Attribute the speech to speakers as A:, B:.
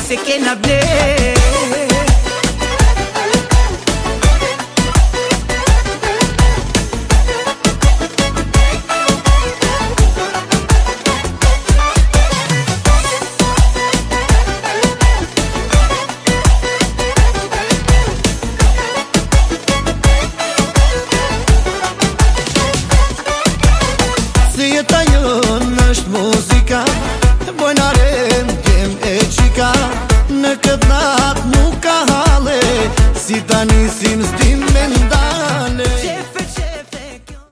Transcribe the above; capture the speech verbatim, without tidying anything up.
A: se ke na ble.
B: Jeta jonë është muzika, bojnare m'kem e qika. Në këtë natë nuk ka hale, si ta nisim s'dim me